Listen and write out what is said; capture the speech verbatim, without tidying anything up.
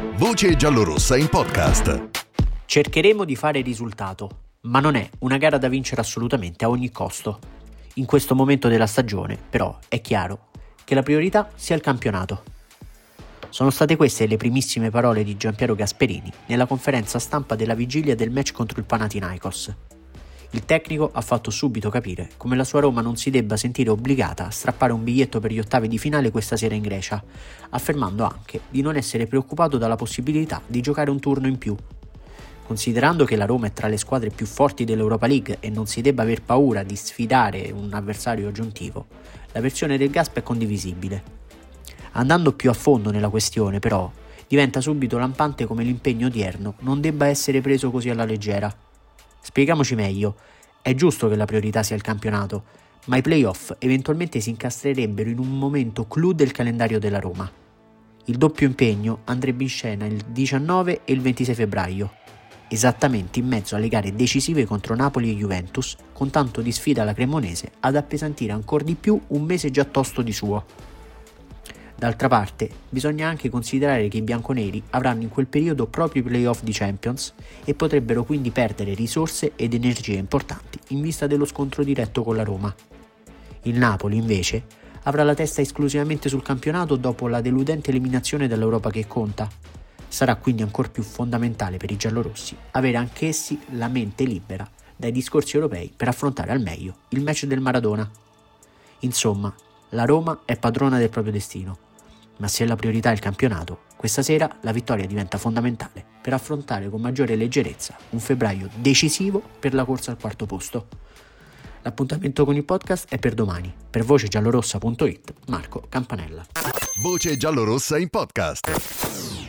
Voce giallorossa in podcast. Cercheremo di fare risultato, ma non è una gara da vincere assolutamente a ogni costo. In questo momento della stagione, però, è chiaro che la priorità sia il campionato. Sono state queste le primissime parole di Giampiero Gasperini nella conferenza stampa della vigilia del match contro il Panathinaikos. Il tecnico ha fatto subito capire come la sua Roma non si debba sentire obbligata a strappare un biglietto per gli ottavi di finale questa sera in Grecia, affermando anche di non essere preoccupato dalla possibilità di giocare un turno in più. Considerando che la Roma è tra le squadre più forti dell'Europa League e non si debba aver paura di sfidare un avversario aggiuntivo, la versione del Gasp è condivisibile. Andando più a fondo nella questione, però, diventa subito lampante come l'impegno odierno non debba essere preso così alla leggera. Spiegamoci meglio, è giusto che la priorità sia il campionato, ma i playoff eventualmente si incastrerebbero in un momento clou del calendario della Roma. Il doppio impegno andrebbe in scena il diciannove e il ventisei febbraio, esattamente in mezzo alle gare decisive contro Napoli e Juventus, con tanto di sfida alla Cremonese ad appesantire ancora di più un mese già tosto di suo. D'altra parte, bisogna anche considerare che i bianconeri avranno in quel periodo proprio i playoff di Champions e potrebbero quindi perdere risorse ed energie importanti in vista dello scontro diretto con la Roma. Il Napoli, invece, avrà la testa esclusivamente sul campionato dopo la deludente eliminazione dall'Europa che conta. Sarà quindi ancor più fondamentale per i giallorossi avere anch'essi la mente libera dai discorsi europei per affrontare al meglio il match del Maradona. Insomma, la Roma è padrona del proprio destino, ma se la priorità è il campionato, questa sera la vittoria diventa fondamentale per affrontare con maggiore leggerezza un febbraio decisivo per la corsa al quarto posto. L'appuntamento con il podcast è per domani. Per voce giallorossa punto it, Marco Campanella. Voce giallorossa in podcast.